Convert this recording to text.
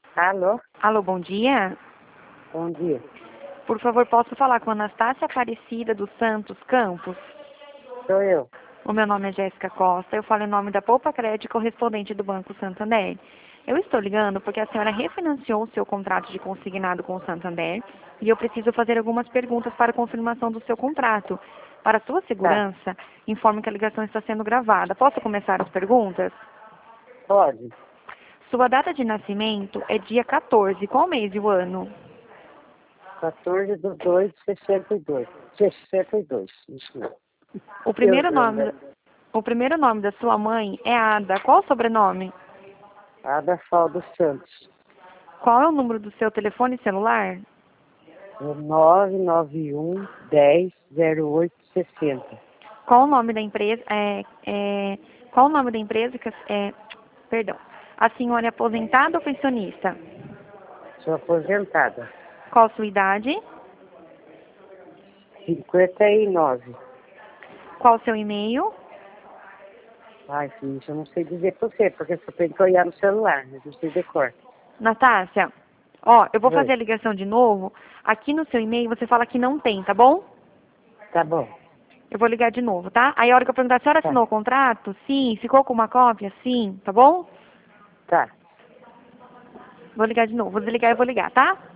Alô? Alô, bom dia. Bom dia. Por favor, posso falar com a Anastácia Aparecida dos Santos Campos? Sou eu. O meu nome é Jéssica Costa, eu falo em nome da Poupa Crédito, correspondente do Banco Santander. Eu estou ligando porque a senhora refinanciou o seu contrato de consignado com o Santander e eu preciso fazer algumas perguntas para confirmação do seu contrato. Para sua Tá. segurança, informe que a ligação está sendo gravada. Posso começar as perguntas? Pode. Sua data de nascimento é dia 14. Qual mês e o ano? 14/2/62. 62. Isso mesmo. O Deus primeiro nome, anda. o primeiro nome da sua mãe é Ada. Qual o sobrenome? Adafal dos Santos. Qual é o número do seu telefone celular? É 991-10-0860. Qual o nome da empresa? Qual o nome da empresa perdão. A senhora é aposentada ou pensionista? Sou aposentada. Qual a sua idade? 59. Qual o seu e-mail? Ai, filho, isso eu não sei dizer pra você, porque você tem que olhar no celular, mas não sei decor. Natácia, ó, eu vou fazer Oi. a ligação de novo. Aqui no seu e-mail você fala que não tem, tá bom? Tá bom. Eu vou ligar de novo, tá? Aí a hora que eu perguntar, a senhora Tá. assinou o contrato? Sim. Ficou com uma cópia? Sim, tá bom? Tá. Vou ligar de novo. Vou desligar e vou ligar, tá?